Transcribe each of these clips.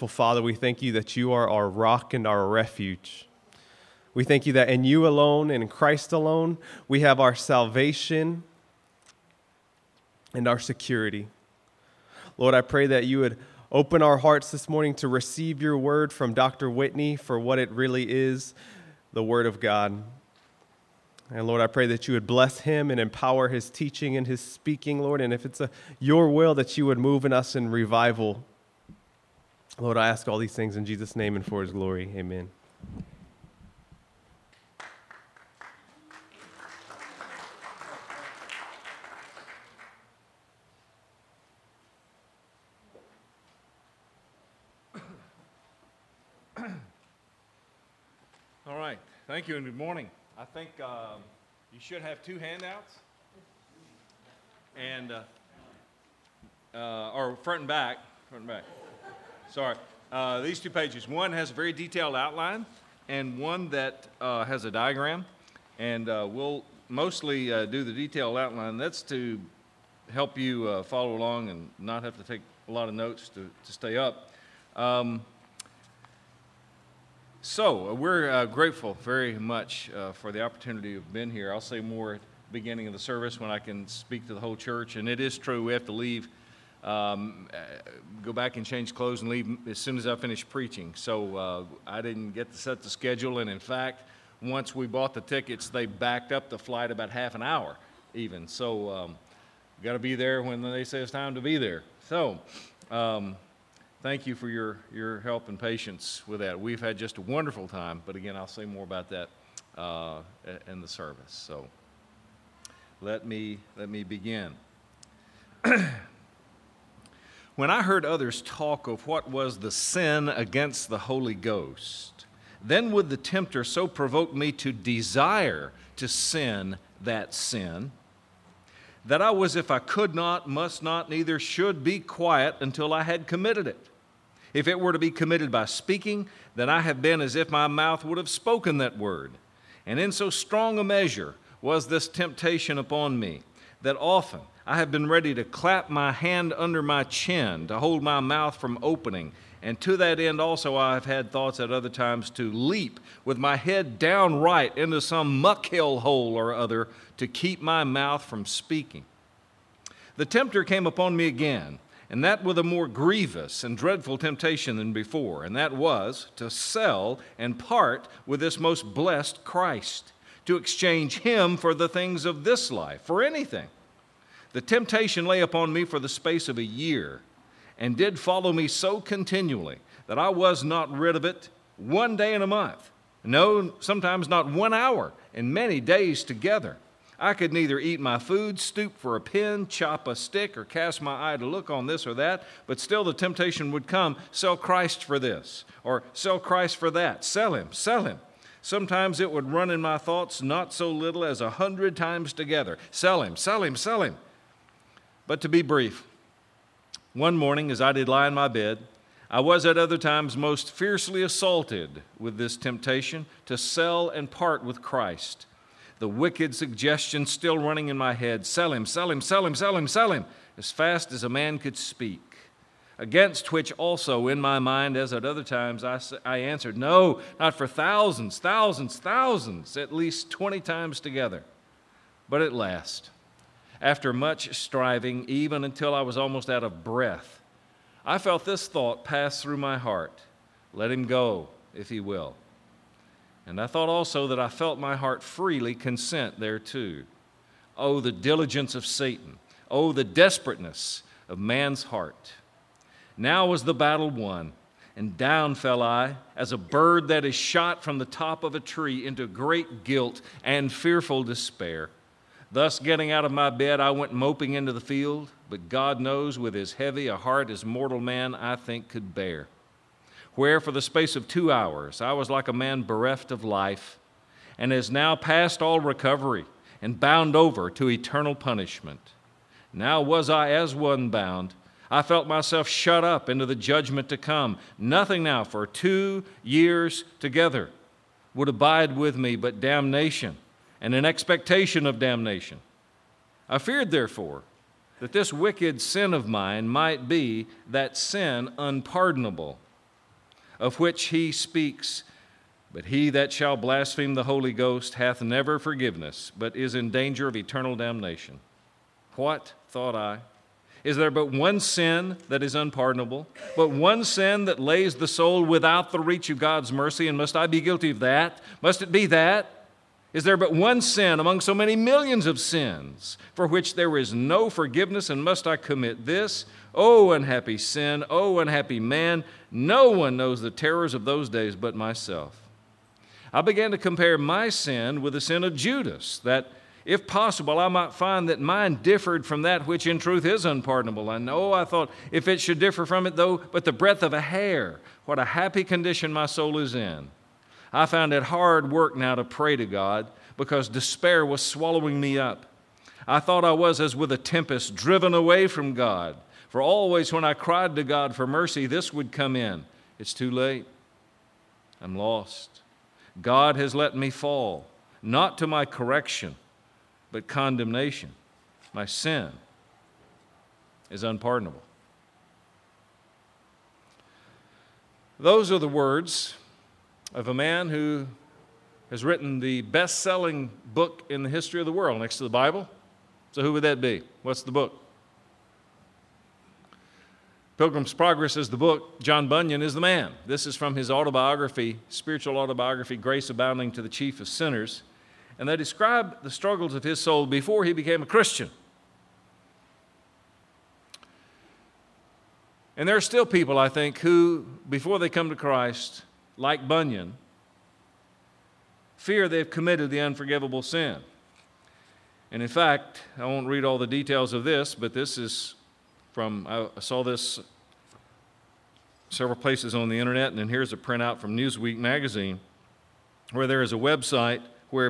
merciful Father, we thank you that you are our rock and our refuge. We thank you that in you alone and in Christ alone, we have our salvation and our security. Lord, I pray that you would open our hearts this morning to receive your word from Dr. Whitney for what it really is, the word of God. And Lord, I pray that you would bless him and empower his teaching and his speaking, Lord. And if it's your will, that you would move in us in revival. Lord, I ask all these things in Jesus' name and for his glory. Amen. All right. Thank you and good morning. I think you should have two handouts, and or front and back. Sorry. These two pages. One has a very detailed outline, and one that has a diagram. And we'll mostly do the detailed outline. That's to help you follow along and not have to take a lot of notes to stay up. So we're grateful very much for the opportunity to have been here. I'll say more at the beginning of the service when I can speak to the whole church. And it is true, we have to leave, go back and change clothes and leave as soon as I finish preaching. So I didn't get to set the schedule. And in fact, once we bought the tickets, they backed up the flight about half an hour even. So got to be there when they say it's time to be there. So thank you for your help and patience with that. We've had just a wonderful time, but again, I'll say more about that in the service. So let me begin. When I heard others talk of what was the sin against the Holy Ghost, then would the tempter so provoke me to desire to sin that sin, that I was, if I could not, must not, neither should be quiet until I had committed it. If it were to be committed by speaking, then I have been as if my mouth would have spoken that word. And in so strong a measure was this temptation upon me, that often I have been ready to clap my hand under my chin to hold my mouth from opening. And to that end also I have had thoughts at other times to leap with my head downright into some muckhill hole or other to keep my mouth from speaking. The tempter came upon me again, and that with a more grievous and dreadful temptation than before, and that was to sell and part with this most blessed Christ, to exchange him for the things of this life, for anything. The temptation lay upon me for the space of a year, and did follow me so continually that I was not rid of it one day in a month, no, sometimes not 1 hour, and many days together. I could neither eat my food, stoop for a pin, chop a stick, or cast my eye to look on this or that, but still the temptation would come, sell Christ for this, or sell Christ for that, sell him, sell him. Sometimes it would run in my thoughts not so little as 100 times together, sell him, sell him, sell him. But to be brief, one morning as I did lie in my bed, I was at other times most fiercely assaulted with this temptation to sell and part with Christ. The wicked suggestion still running in my head, sell him, sell him, sell him, sell him, sell him, as fast as a man could speak. Against which also in my mind, as at other times, I answered, no, not for thousands, thousands, thousands, at least 20 times together. But at last, after much striving, even until I was almost out of breath, I felt this thought pass through my heart, let him go, if he will. And I thought also that I felt my heart freely consent thereto. Oh, the diligence of Satan. Oh, the desperateness of man's heart. Now was the battle won, and down fell I, as a bird that is shot from the top of a tree into great guilt and fearful despair. Thus getting out of my bed, I went moping into the field, but God knows with as heavy a heart as mortal man I think could bear. Where for the space of 2 hours I was like a man bereft of life, and is now past all recovery, and bound over to eternal punishment. Now was I as one bound. I felt myself shut up into the judgment to come. Nothing now for 2 years together would abide with me but damnation, and an expectation of damnation. I feared, therefore, that this wicked sin of mine might be that sin unpardonable, of which he speaks. But he that shall blaspheme the Holy Ghost hath never forgiveness, but is in danger of eternal damnation. What, thought I? Is there but one sin that is unpardonable, but one sin that lays the soul without the reach of God's mercy, and must I be guilty of that? Must it be that? Is there but one sin among so many millions of sins for which there is no forgiveness, and must I commit this? Oh, unhappy sin, oh, unhappy man, no one knows the terrors of those days but myself. I began to compare my sin with the sin of Judas, that if possible I might find that mine differed from that which in truth is unpardonable. And I thought, if it should differ from it, though but the breadth of a hair, what a happy condition my soul is in. I found it hard work now to pray to God, because despair was swallowing me up. I thought I was as with a tempest, driven away from God. For always when I cried to God for mercy, this would come in. It's too late. I'm lost. God has let me fall, not to my correction, but condemnation. My sin is unpardonable. Those are the words of a man who has written the best-selling book in the history of the world next to the Bible. So who would that be? What's the book? Pilgrim's Progress is the book. John Bunyan is the man. This is from his autobiography, spiritual autobiography, Grace Abounding to the Chief of Sinners. And they describe the struggles of his soul before he became a Christian. And there are still people, I think, who, before they come to Christ, like Bunyan, fear they've committed the unforgivable sin. And in fact, I won't read all the details of this, but this is I saw this several places on the internet, and then here's a printout from Newsweek magazine, where there is a website where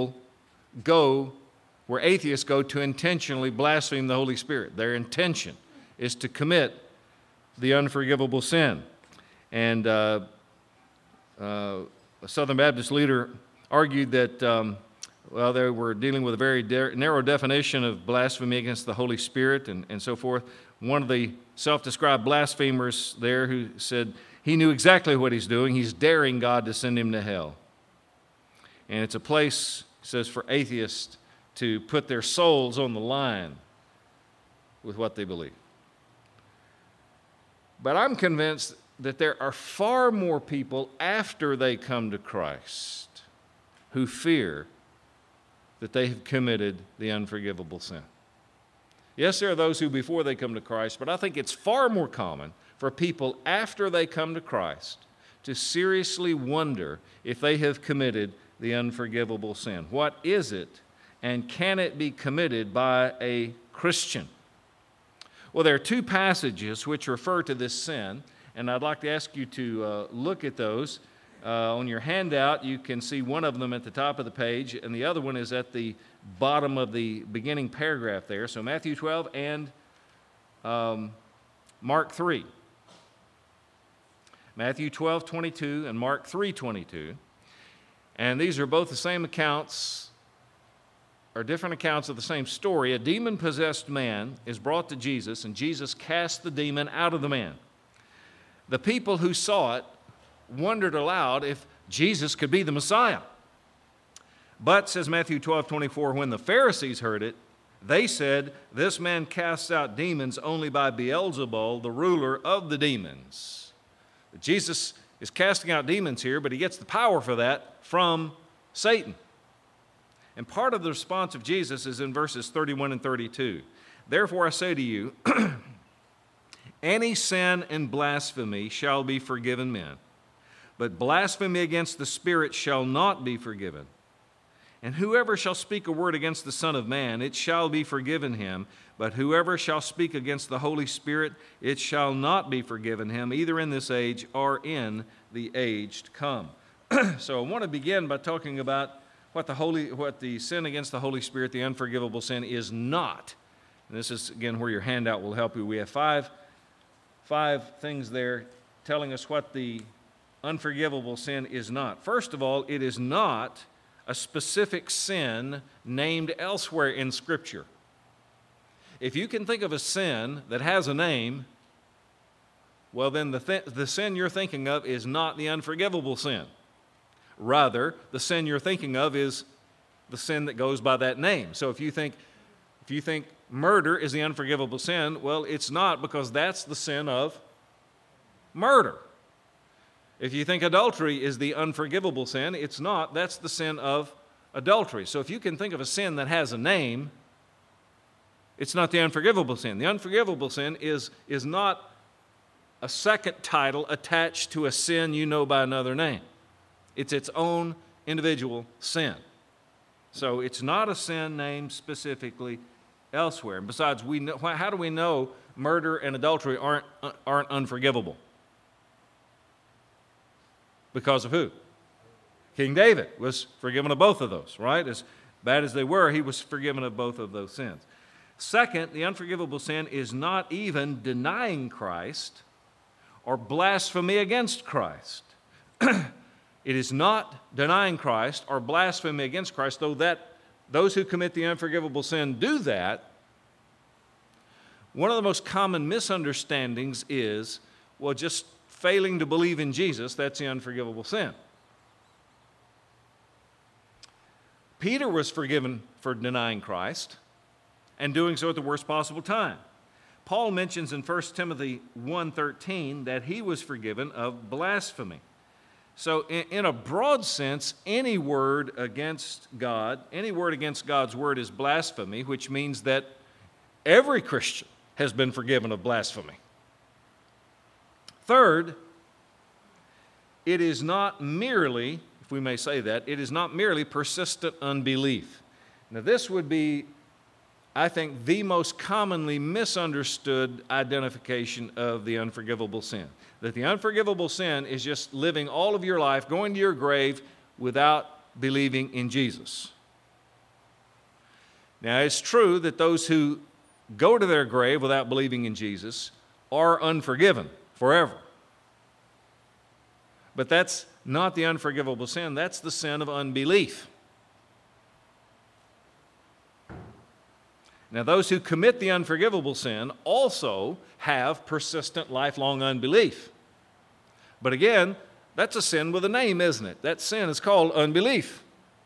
where atheists go to intentionally blaspheme the Holy Spirit. Their intention is to commit the unforgivable sin. And a Southern Baptist leader argued that, they were dealing with a very narrow definition of blasphemy against the Holy Spirit and so forth. One of the self-described blasphemers there who said he knew exactly what he's doing. He's daring God to send him to hell. And it's a place, he says, for atheists to put their souls on the line with what they believe. But I'm convinced that there are far more people after they come to Christ who fear that they have committed the unforgivable sin. Yes, there are those who before they come to Christ, but I think it's far more common for people after they come to Christ to seriously wonder if they have committed the unforgivable sin. What is it, and can it be committed by a Christian? Well, there are two passages which refer to this sin, and I'd like to ask you to look at those. On your handout, you can see one of them at the top of the page, and the other one is at the bottom of the beginning paragraph there. So Matthew 12 and Mark 3. Matthew 12:22 and Mark 3:22. And these are both the same accounts, or different accounts of the same story. A demon-possessed man is brought to Jesus, and Jesus cast the demon out of the man. The people who saw it wondered aloud if Jesus could be the Messiah. But, says Matthew 12:24, when the Pharisees heard it, they said, this man casts out demons only by Beelzebul, the ruler of the demons. Jesus is casting out demons here, but he gets the power for that from Satan. And part of the response of Jesus is in verses 31 and 32. Therefore I say to you, any sin and blasphemy shall be forgiven men, but blasphemy against the Spirit shall not be forgiven. And whoever shall speak a word against the Son of Man, it shall be forgiven him. But whoever shall speak against the Holy Spirit, it shall not be forgiven him, either in this age or in the age to come. So I want to begin by talking about what the sin against the Holy Spirit, the unforgivable sin, is not. And this is, again, where your handout will help you. We have five things there telling us what the unforgivable sin is not. First of all, it is not a specific sin named elsewhere in Scripture. If you can think of a sin that has a name, well, then the sin you're thinking of is not the unforgivable sin. Rather, the sin you're thinking of is the sin that goes by that name. So if you think murder is the unforgivable sin, well, it's not, because that's the sin of murder. If you think adultery is the unforgivable sin, it's not. That's the sin of adultery. So if you can think of a sin that has a name, it's not the unforgivable sin. The unforgivable sin is not a second title attached to a sin you know by another name. It's its own individual sin. So it's not a sin named specifically elsewhere. And besides, how do we know murder and adultery aren't unforgivable? Because of who? King David was forgiven of both of those, right? As bad as they were, he was forgiven of both of those sins. Second, the unforgivable sin is not even denying Christ or blasphemy against Christ. It is not denying Christ or blasphemy against Christ, though that those who commit the unforgivable sin do that. One of the most common misunderstandings is, well, just failing to believe in Jesus, that's the unforgivable sin. Peter was forgiven for denying Christ and doing so at the worst possible time. Paul mentions in 1 Timothy 1:13 that he was forgiven of blasphemy. So in a broad sense, any word against God, any word against God's word is blasphemy, which means that every Christian has been forgiven of blasphemy. Third, it is not merely, if we may say that, it is not merely persistent unbelief. Now this would be, I think, the most commonly misunderstood identification of the unforgivable sin. That the unforgivable sin is just living all of your life, going to your grave without believing in Jesus. Now, it's true that those who go to their grave without believing in Jesus are unforgiven forever. But that's not the unforgivable sin, that's the sin of unbelief. Now, those who commit the unforgivable sin also have persistent, lifelong unbelief. But again, that's a sin with a name, isn't it? That sin is called unbelief.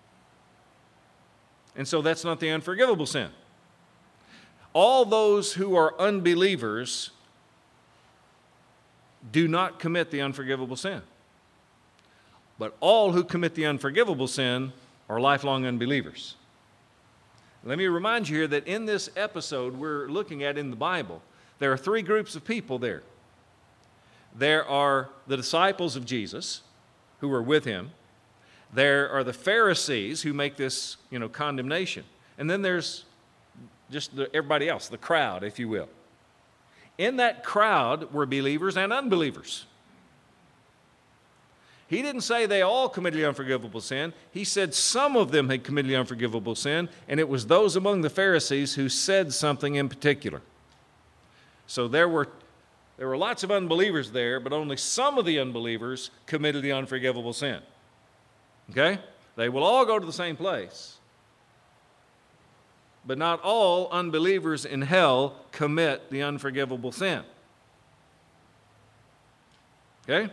And so that's not the unforgivable sin. All those who are unbelievers do not commit the unforgivable sin. But all who commit the unforgivable sin are lifelong unbelievers. Let me remind you here that in this episode we're looking at in the Bible, there are three groups of people there. There are the disciples of Jesus who were with him. There are the Pharisees who make this, condemnation. And then there's just everybody else, the crowd, if you will. In that crowd were believers and unbelievers. He didn't say they all committed the unforgivable sin. He said some of them had committed the unforgivable sin, and it was those among the Pharisees who said something in particular. So there were lots of unbelievers there, but only some of the unbelievers committed the unforgivable sin. Okay? They will all go to the same place. But not all unbelievers in hell commit the unforgivable sin. Okay?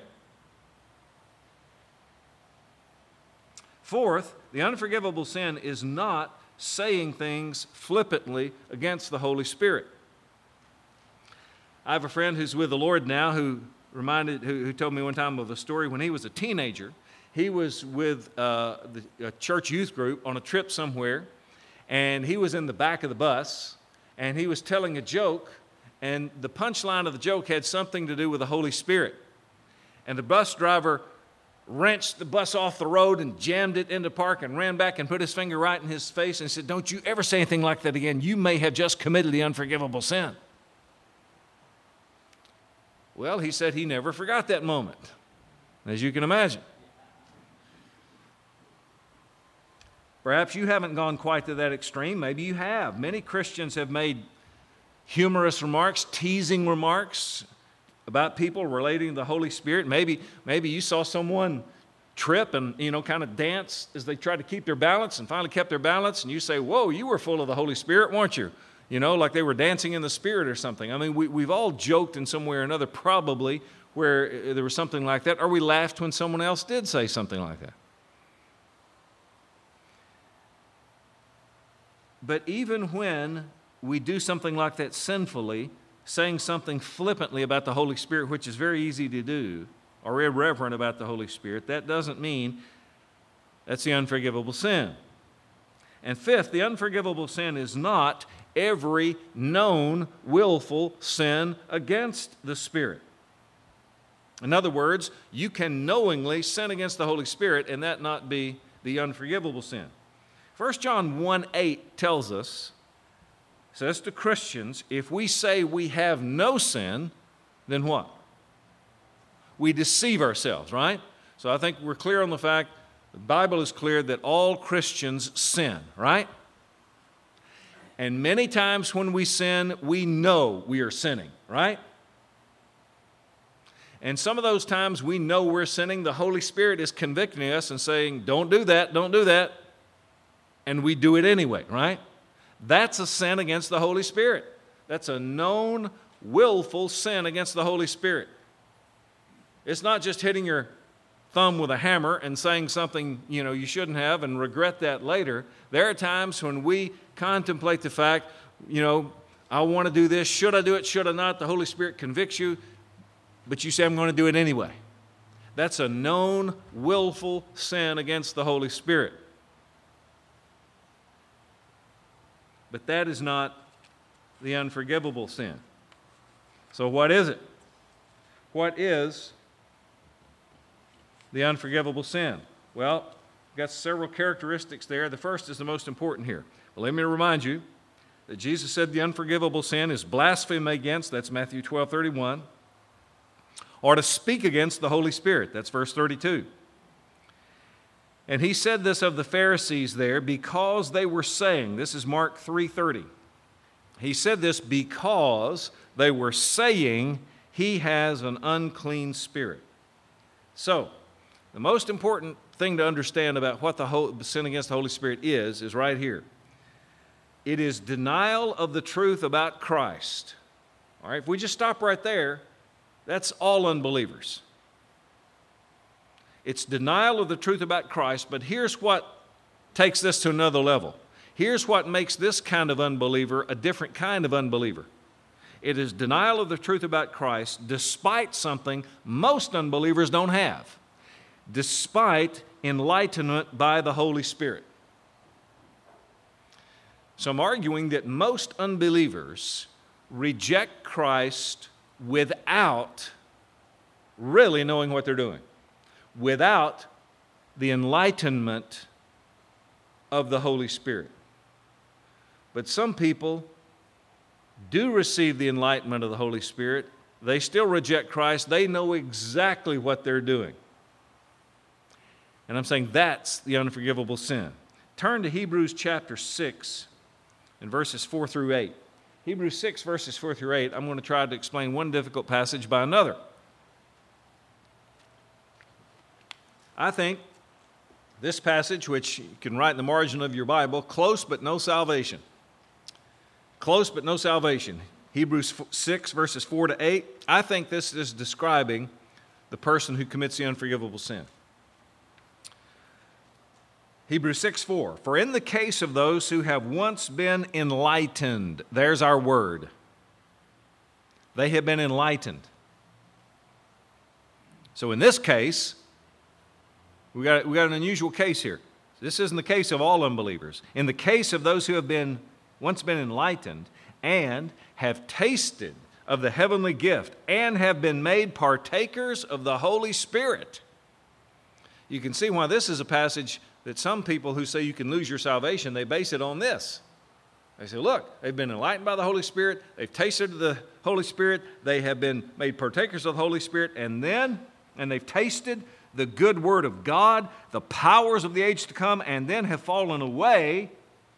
Fourth, the unforgivable sin is not saying things flippantly against the Holy Spirit. I have a friend who's with the Lord now who told me one time of a story when he was a teenager. He was with a church youth group on a trip somewhere, and he was in the back of the bus, and he was telling a joke, and the punchline of the joke had something to do with the Holy Spirit. And the bus driver wrenched the bus off the road and jammed it into park and ran back and put his finger right in his face and said, "Don't you ever say anything like that again. You may have just committed the unforgivable sin." Well, he said he never forgot that moment, as you can imagine. Perhaps you haven't gone quite to that extreme. Maybe you have. Many Christians have made humorous remarks, teasing remarks about people relating to the Holy Spirit. Maybe you saw someone trip and, kind of dance as they tried to keep their balance and finally kept their balance, and you say, "Whoa, you were full of the Holy Spirit, weren't you?" like they were dancing in the Spirit or something. I mean, we've all joked in some way or another, probably, where there was something like that, or we laughed when someone else did say something like that. But even when we do something like that sinfully, saying something flippantly about the Holy Spirit, which is very easy to do, or irreverent about the Holy Spirit, that doesn't mean that's the unforgivable sin. And fifth, the unforgivable sin is not every known willful sin against the Spirit. In other words, you can knowingly sin against the Holy Spirit and that not be the unforgivable sin. 1 John 1:8 tells us, says to Christians, if we say we have no sin, then what? We deceive ourselves, right? So I think we're clear on the fact, the Bible is clear that all Christians sin, right? And many times when we sin, we know we are sinning, right? And some of those times we know we're sinning, the Holy Spirit is convicting us and saying, don't do that, don't do that. And we do it anyway, right? That's a sin against the Holy Spirit. That's a known, willful sin against the Holy Spirit. It's not just hitting your thumb with a hammer and saying something, you shouldn't have and regret that later. There are times when we contemplate the fact, I want to do this. Should I do it? Should I not? The Holy Spirit convicts you, but you say, I'm going to do it anyway. That's a known, willful sin against the Holy Spirit. But that is not the unforgivable sin. So what is it? What is the unforgivable sin? Well, we've got several characteristics there. The first is the most important here. But let me remind you that Jesus said the unforgivable sin is blasphemy against, that's Matthew 12:31, or to speak against the Holy Spirit, that's verse 32. And he said this of the Pharisees there because they were saying, this is Mark 3:30. He said this because they were saying he has an unclean spirit. So, the most important thing to understand about what the sin against the Holy Spirit is right here. It is denial of the truth about Christ. All right, if we just stop right there, that's all unbelievers. It's denial of the truth about Christ, but here's what takes this to another level. Here's what makes this kind of unbeliever a different kind of unbeliever. It is denial of the truth about Christ despite something most unbelievers don't have, despite enlightenment by the Holy Spirit. So I'm arguing that most unbelievers reject Christ without really knowing what they're doing, without the enlightenment of the Holy Spirit. But some people do receive the enlightenment of the Holy Spirit. They still reject Christ. They know exactly what they're doing. And I'm saying that's the unforgivable sin. Turn to Hebrews chapter 6 and verses 4 through 8. Hebrews 6 verses 4 through 8, I'm going to try to explain one difficult passage by another. I think this passage, which you can write in the margin of your Bible, close but no salvation. Close but no salvation. Hebrews 6 verses 4 to 8. I think this is describing the person who commits the unforgivable sin. Hebrews 6:4, for in the case of those who have once been enlightened, there's our word. They have been enlightened. So in this case, we got an unusual case here. This isn't the case of all unbelievers. In the case of those who have once been enlightened and have tasted of the heavenly gift and have been made partakers of the Holy Spirit, you can see why this is a passage that some people who say you can lose your salvation, they base it on this. They say, look, they've been enlightened by the Holy Spirit, they've tasted of the Holy Spirit, they have been made partakers of the Holy Spirit, and they've tasted the good word of God, the powers of the age to come, and then have fallen away.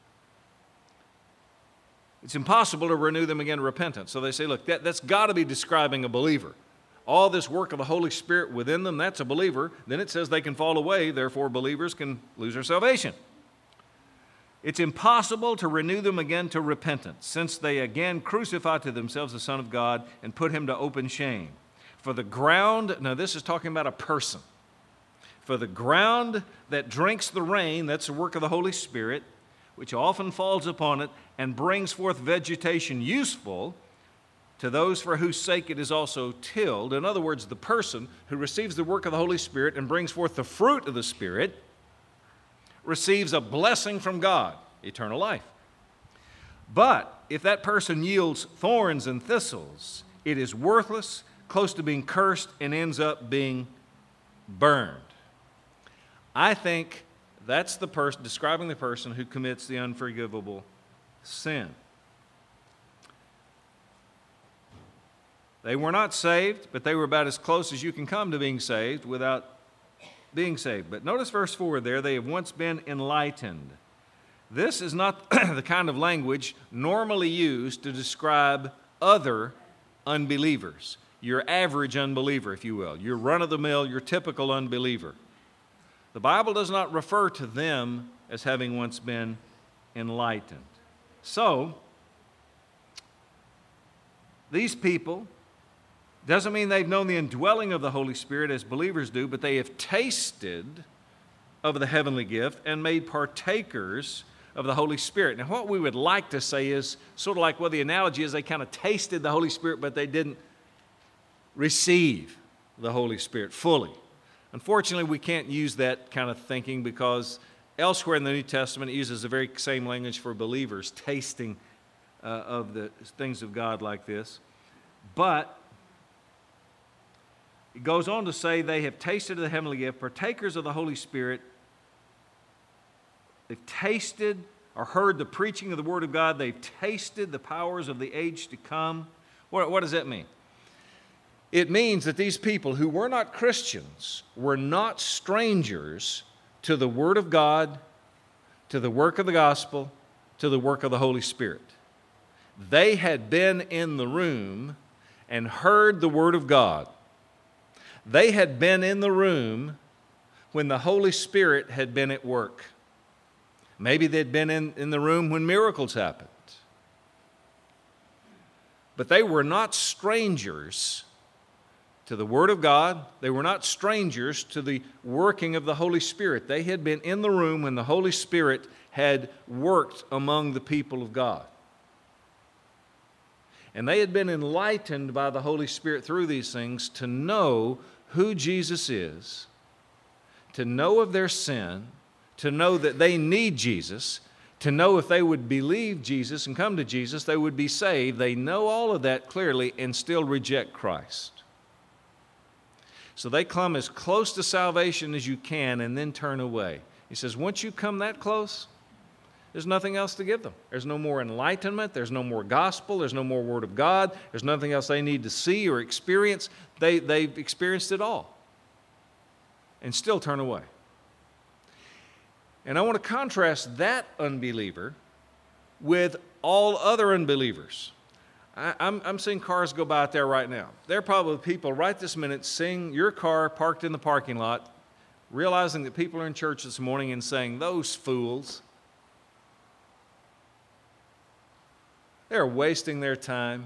It's impossible to renew them again to repentance. So they say, look, that's got to be describing a believer. All this work of the Holy Spirit within them, that's a believer. Then it says they can fall away, therefore believers can lose their salvation. It's impossible to renew them again to repentance, since they again crucify to themselves the Son of God and put him to open shame. For the ground, now this is talking about a person. For the ground that drinks the rain, that's the work of the Holy Spirit, which often falls upon it and brings forth vegetation useful to those for whose sake it is also tilled. In other words, the person who receives the work of the Holy Spirit and brings forth the fruit of the Spirit receives a blessing from God, eternal life. But if that person yields thorns and thistles, it is worthless, close to being cursed, and ends up being burned. I think that's the person describing the person who commits the unforgivable sin. They were not saved, but they were about as close as you can come to being saved without being saved. But notice verse 4 there, they have once been enlightened. This is not the kind of language normally used to describe other unbelievers. Your average unbeliever, if you will. Your run-of-the-mill, your typical unbeliever. The Bible does not refer to them as having once been enlightened. So, these people, doesn't mean they've known the indwelling of the Holy Spirit as believers do, but they have tasted of the heavenly gift and made partakers of the Holy Spirit. Now, what we would like to say is sort of like, well, the analogy is they kind of tasted the Holy Spirit, but they didn't receive the Holy Spirit fully. Unfortunately, we can't use that kind of thinking because elsewhere in the New Testament it uses the very same language for believers, tasting of the things of God like this. But it goes on to say they have tasted of the heavenly gift, partakers of the Holy Spirit. They've tasted or heard the preaching of the Word of God. They've tasted the powers of the age to come. What does that mean? It means that these people who were not Christians were not strangers to the Word of God, to the work of the gospel, to the work of the Holy Spirit. They had been in the room and heard the Word of God. They had been in the room when the Holy Spirit had been at work. Maybe they'd been in the room when miracles happened. But they were not strangers to the Word of God. They were not strangers to the working of the Holy Spirit. They had been in the room when the Holy Spirit had worked among the people of God. And they had been enlightened by the Holy Spirit through these things to know who Jesus is, to know of their sin, to know that they need Jesus, to know if they would believe Jesus and come to Jesus, they would be saved. They know all of that clearly and still reject Christ. So they come as close to salvation as you can and then turn away. He says, once you come that close, there's nothing else to give them. There's no more enlightenment. There's no more gospel. There's no more Word of God. There's nothing else they need to see or experience. They've experienced it all and still turn away. And I want to contrast that unbeliever with all other unbelievers. I'm seeing cars go by out there right now. There are probably people right this minute seeing your car parked in the parking lot, realizing that people are in church this morning and saying, those fools, they're wasting their time.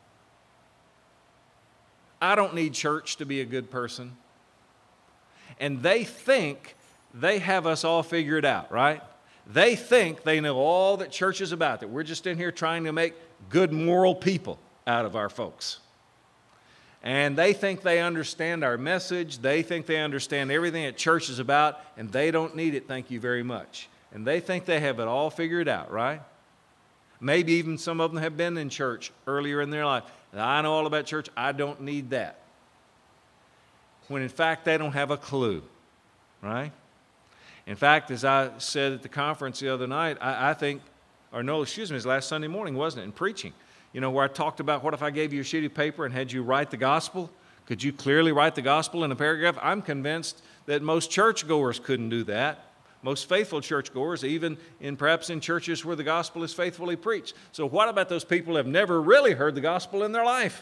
I don't need church to be a good person. And they think they have us all figured out, right? They think they know all that church is about, that we're just in here trying to make good moral people out of our folks. And they think they understand our message. They think they understand everything that church is about, and they don't need it, thank you very much. And they think they have it all figured out, right? Maybe even some of them have been in church earlier in their life. I know all about church. I don't need that. When in fact, they don't have a clue, right? In fact, as I said at the conference the other night, it was last Sunday morning, wasn't it, in preaching, where I talked about what if I gave you a sheet of paper and had you write the gospel? Could you clearly write the gospel in a paragraph? I'm convinced that most churchgoers couldn't do that. Most faithful churchgoers, even perhaps in churches where the gospel is faithfully preached. So what about those people who have never really heard the gospel in their life?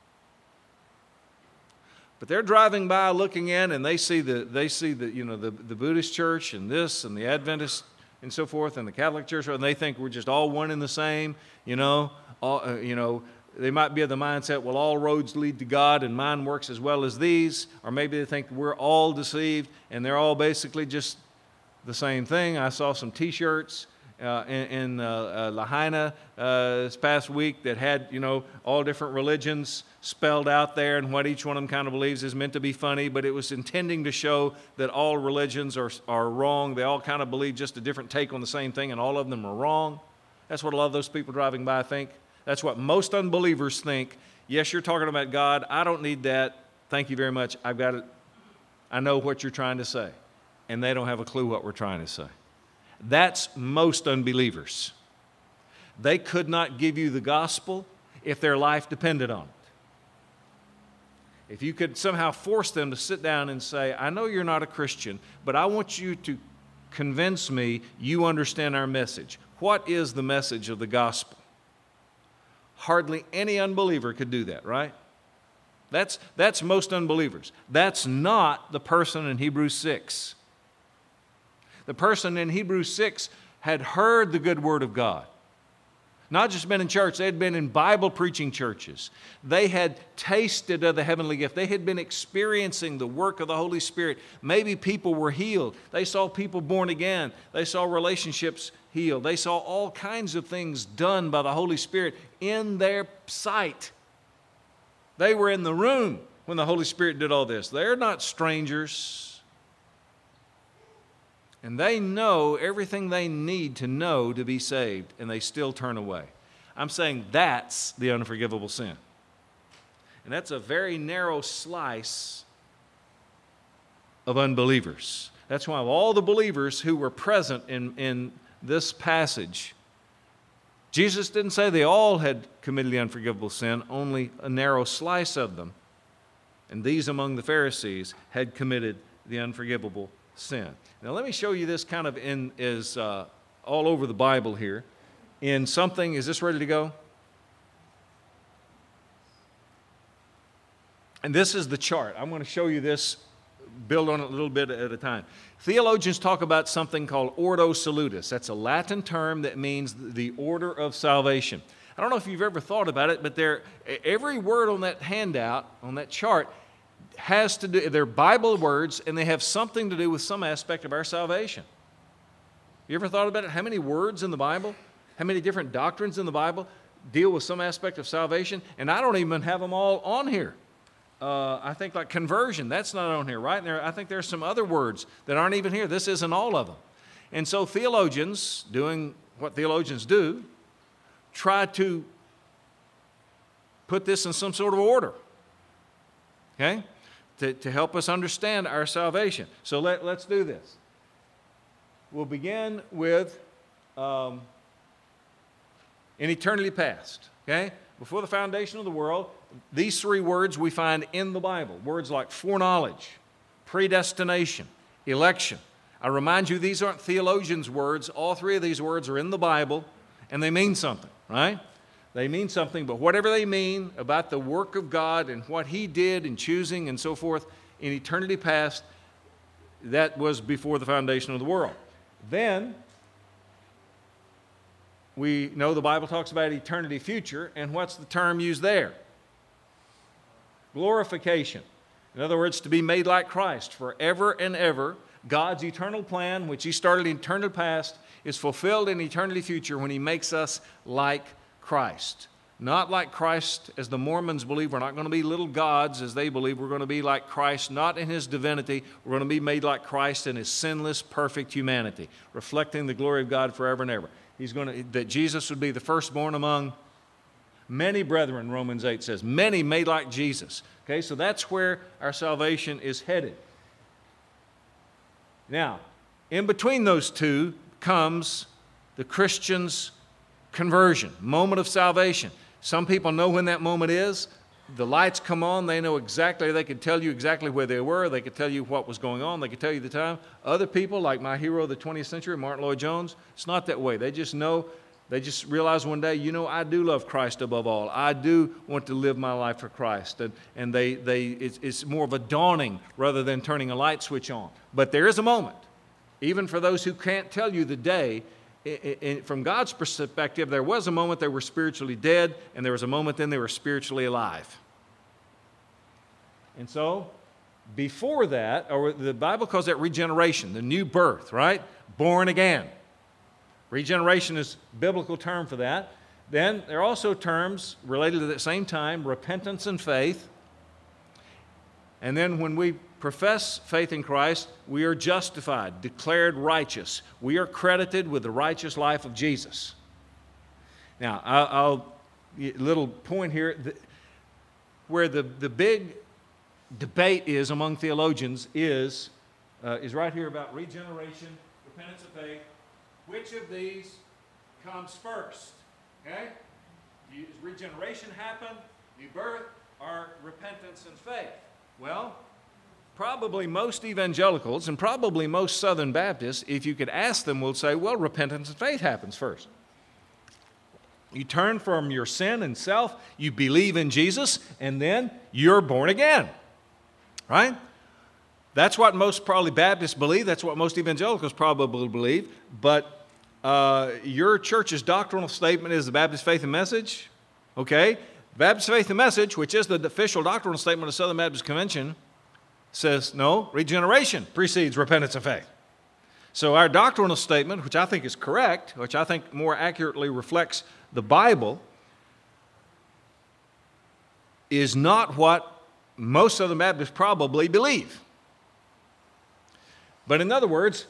But they're driving by, looking in, and they see the Buddhist church and this and the Adventist and so forth, and the Catholic Church, and they think we're just all one and the same, They might be of the mindset, well, all roads lead to God and mine works as well as these. Or maybe they think we're all deceived and they're all basically just the same thing. I saw some T-shirts in Lahaina this past week that had, all different religions spelled out there, and what each one of them kind of believes is meant to be funny, but it was intending to show that all religions are wrong. They all kind of believe just a different take on the same thing, and all of them are wrong. That's what a lot of those people driving by think. That's what most unbelievers think. Yes, you're talking about God. I don't need that. Thank you very much. I've got it. I know what you're trying to say. And they don't have a clue what we're trying to say. That's most unbelievers. They could not give you the gospel if their life depended on it. If you could somehow force them to sit down and say, I know you're not a Christian, but I want you to convince me you understand our message. What is the message of the gospel? Hardly any unbeliever could do that, right? That's most unbelievers. That's not the person in Hebrews 6. The person in Hebrews 6 had heard the good word of God. Not just been in church, they had been in Bible preaching churches. They had tasted of the heavenly gift. They had been experiencing the work of the Holy Spirit. Maybe people were healed. They saw people born again. They saw relationships healed. They saw all kinds of things done by the Holy Spirit in their sight. They were in the room when the Holy Spirit did all this. They're not strangers. And they know everything they need to know to be saved, and they still turn away. I'm saying that's the unforgivable sin. And that's a very narrow slice of unbelievers. That's why of all the believers who were present in this passage, Jesus didn't say they all had committed the unforgivable sin, only a narrow slice of them. And these among the Pharisees had committed the unforgivable sin. Now let me show you this kind of all over the Bible here. In something, is this ready to go? And this is the chart. I'm going to show you this, build on it a little bit at a time. Theologians talk about something called Ordo Salutis. That's a Latin term that means the order of salvation. I don't know if you've ever thought about it, but every word on that handout, on that chart, has to do, they're Bible words, and they have something to do with some aspect of our salvation. You ever thought about it? How many words in the Bible, how many different doctrines in the Bible deal with some aspect of salvation? And I don't even have them all on here. I think like conversion, that's not on here, right? I think there's some other words that aren't even here. This isn't all of them. And so theologians, doing what theologians do, try to put this in some sort of order, okay, to help us understand our salvation. So let's do this. We'll begin with in eternity past, okay? Before the foundation of the world, these three words we find in the Bible. Words like foreknowledge, predestination, election. I remind you, these aren't theologians' words. All three of these words are in the Bible, and they mean something, right? They mean something, but whatever they mean about the work of God and what He did in choosing and so forth in eternity past, that was before the foundation of the world. Then, we know the Bible talks about eternity future, and what's the term used there? Glorification. In other words, to be made like Christ forever and ever. God's eternal plan, which He started in eternity past, is fulfilled in eternity future when He makes us like Christ. Not like Christ as the Mormons believe. We're not going to be little gods as they believe. We're going to be like Christ, not in His divinity. We're going to be made like Christ in His sinless, perfect humanity, reflecting the glory of God forever and ever. That Jesus would be the firstborn among many brethren, Romans 8 says. Many made like Jesus. Okay, so that's where our salvation is headed. Now, in between those two comes the Christian's conversion, moment of salvation. Some people know when that moment is. The lights come on, they know exactly, they could tell you exactly where they were, they could tell you what was going on, they could tell you the time. Other people, like my hero of the 20th century, Martin Lloyd-Jones, it's not that way. They just know, they just realize one day, I do love Christ above all. I do want to live my life for Christ. And it's more of a dawning rather than turning a light switch on. But there is a moment. Even for those who can't tell you the day, from God's perspective, there was a moment they were spiritually dead, and there was a moment then they were spiritually alive. And so, before that, or the Bible calls that regeneration, the new birth, right? Born again. Regeneration is a biblical term for that. Then there are also terms related to the same time, repentance and faith. And then when we profess faith in Christ, we are justified, declared righteous. We are credited with the righteous life of Jesus. Now, I'll little point here, where the big debate is among theologians is right here about regeneration, repentance and faith. Which of these comes first? Okay? Does regeneration happen, new birth, or repentance and faith? Well, probably most evangelicals and probably most Southern Baptists, if you could ask them, will say, well, repentance and faith happens first. You turn from your sin and self, you believe in Jesus, and then you're born again. Right? That's what most probably Baptists believe. That's what most evangelicals probably believe. But your church's doctrinal statement is the Baptist Faith and Message. Okay? Baptist Faith and Message, which is the official doctrinal statement of the Southern Baptist Convention, says, no, regeneration precedes repentance and faith. So our doctrinal statement, which I think is correct, which I think more accurately reflects the Bible, is not what most Southern Baptists probably believe. But in other words,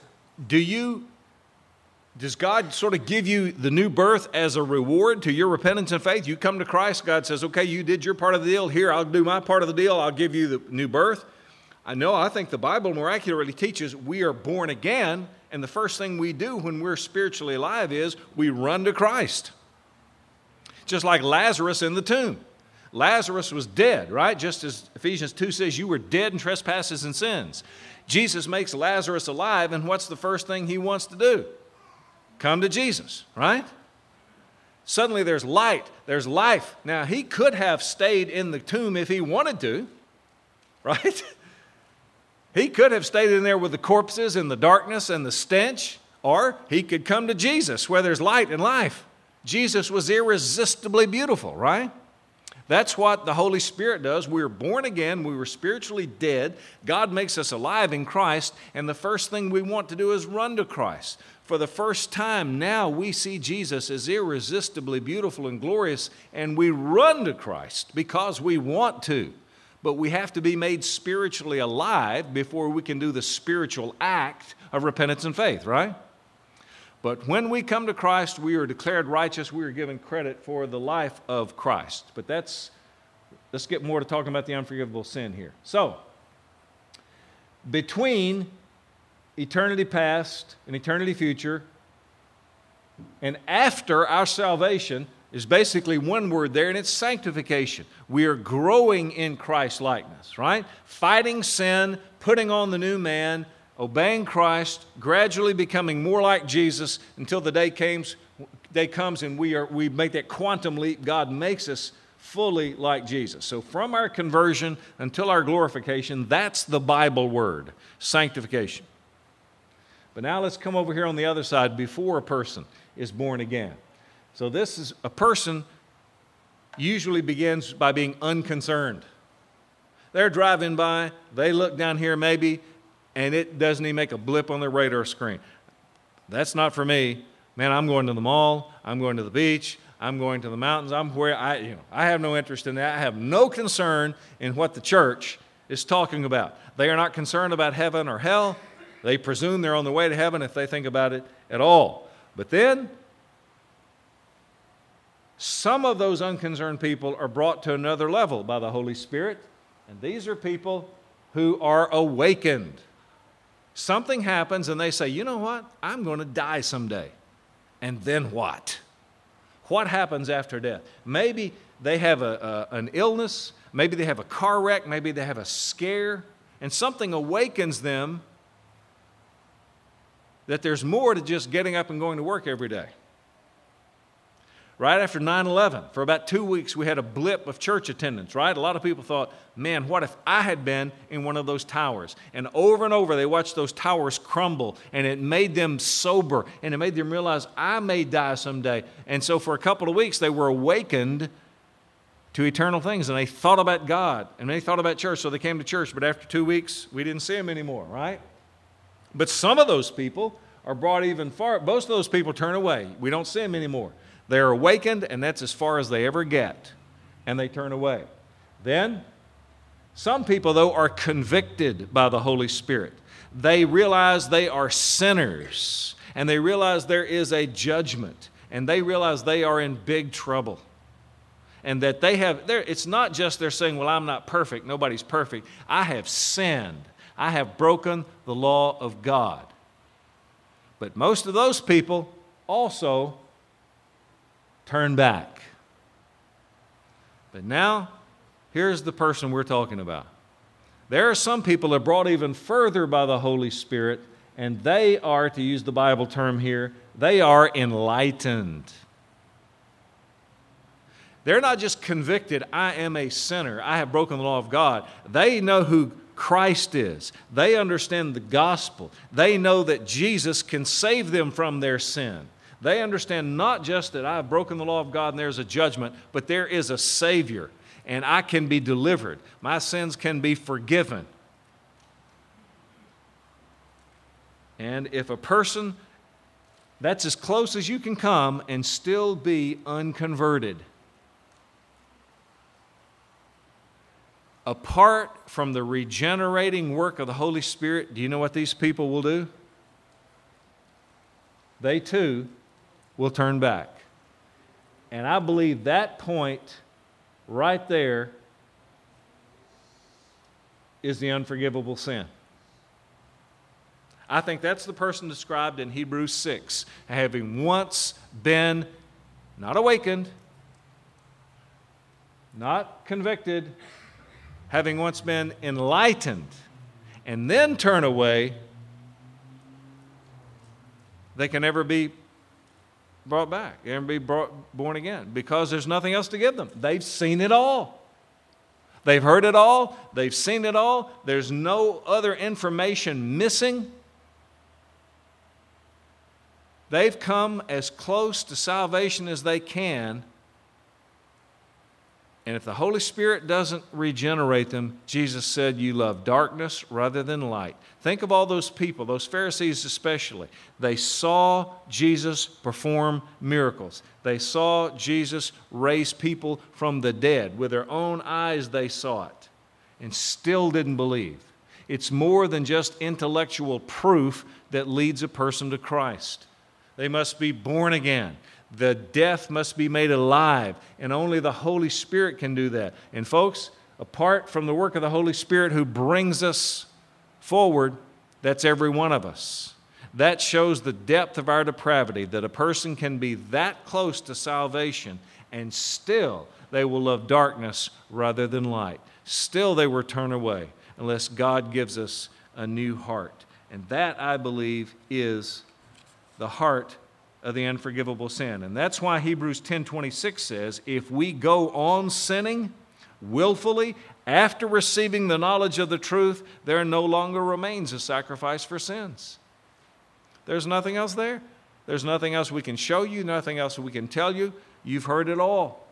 does God sort of give you the new birth as a reward to your repentance and faith? You come to Christ, God says, okay, you did your part of the deal. Here, I'll do my part of the deal. I'll give you the new birth. I think the Bible more accurately teaches we are born again, and the first thing we do when we're spiritually alive is we run to Christ. Just like Lazarus in the tomb. Lazarus was dead, right? Just as Ephesians 2 says, you were dead in trespasses and sins. Jesus makes Lazarus alive, and what's the first thing he wants to do? Come to Jesus, right? Suddenly there's light, there's life. Now, he could have stayed in the tomb if he wanted to, right? He could have stayed in there with the corpses and the darkness and the stench, or he could come to Jesus where there's light and life. Jesus was irresistibly beautiful, right? That's what the Holy Spirit does. We were born again. We were spiritually dead. God makes us alive in Christ, and the first thing we want to do is run to Christ. For the first time now we see Jesus as irresistibly beautiful and glorious, and we run to Christ because we want to. But we have to be made spiritually alive before we can do the spiritual act of repentance and faith, right? But when we come to Christ, we are declared righteous. We are given credit for the life of Christ. But let's get more to talking about the unforgivable sin here. So, between eternity past and eternity future, and after our salvation, is basically one word there, and it's sanctification. We are growing in Christ likeness, right? Fighting sin, putting on the new man, obeying Christ, gradually becoming more like Jesus until the day comes and we make that quantum leap. God makes us fully like Jesus. So from our conversion until our glorification, that's the Bible word, sanctification. But now let's come over here on the other side before a person is born again. So this is a person usually begins by being unconcerned. They're driving by, they look down here maybe, and it doesn't even make a blip on their radar screen. That's not for me. Man, I'm going to the mall, I'm going to the beach, I'm going to the mountains, I have no interest in that. I have no concern in what the church is talking about. They are not concerned about heaven or hell. They presume they're on the way to heaven if they think about it at all. But then, some of those unconcerned people are brought to another level by the Holy Spirit, and these are people who are awakened. Something happens and they say, you know what? I'm going to die someday. And then what? What happens after death? Maybe they have an illness, maybe they have a car wreck, maybe they have a scare, and something awakens them that there's more to just getting up and going to work every day. right after 9/11. For about 2 weeks, we had a blip of church attendance, right? A lot of people thought, man, what if I had been in one of those towers? And over, they watched those towers crumble, and it made them sober, and it made them realize, I may die someday. And so for a couple of weeks, they were awakened to eternal things, and they thought about God, and they thought about church, so they came to church. But after 2 weeks, we didn't see them anymore, right? But some of those people are brought even far. Most of those people turn away. We don't see them anymore. They're awakened, and that's as far as they ever get, and they turn away. Then, some people, though, are convicted by the Holy Spirit. They realize they are sinners, and they realize there is a judgment, and they realize they are in big trouble. And that it's not just they're saying, well, I'm not perfect, nobody's perfect. I have sinned. I have broken the law of God. But most of those people also turn back. But now, here's the person we're talking about. There are some people that are brought even further by the Holy Spirit, and they are, to use the Bible term here, they are enlightened. They're not just convicted, I am a sinner, I have broken the law of God. They know who Christ is. They understand the gospel. They know that Jesus can save them from their sin. They understand not just that I have broken the law of God and there's a judgment, but there is a Savior, and I can be delivered. My sins can be forgiven. And if a person, that's as close as you can come and still be unconverted. Apart from the regenerating work of the Holy Spirit, do you know what these people will do? They too will turn back. And I believe that point right there is the unforgivable sin. I think that's the person described in Hebrews 6, having once been not awakened, not convicted, having once been enlightened, and then turn away, they can never be brought back, and be born again, because there's nothing else to give them. They've seen it all. They've heard it all. They've seen it all. There's no other information missing. They've come as close to salvation as they can. And if the Holy Spirit doesn't regenerate them, Jesus said, you love darkness rather than light. Think of all those people, those Pharisees especially. They saw Jesus perform miracles. They saw Jesus raise people from the dead. With their own eyes they saw it and still didn't believe. It's more than just intellectual proof that leads a person to Christ. They must be born again. The death must be made alive, and only the Holy Spirit can do that. And folks, apart from the work of the Holy Spirit who brings us forward, that's every one of us. That shows the depth of our depravity, that a person can be that close to salvation, and still they will love darkness rather than light. Still they will turn away unless God gives us a new heart. And that, I believe, is the heart of the unforgivable sin. And that's why Hebrews 10:26 says, if we go on sinning willfully after receiving the knowledge of the truth, there no longer remains a sacrifice for sins. There's nothing else there. There's nothing else we can show you, nothing else we can tell you. You've heard it all.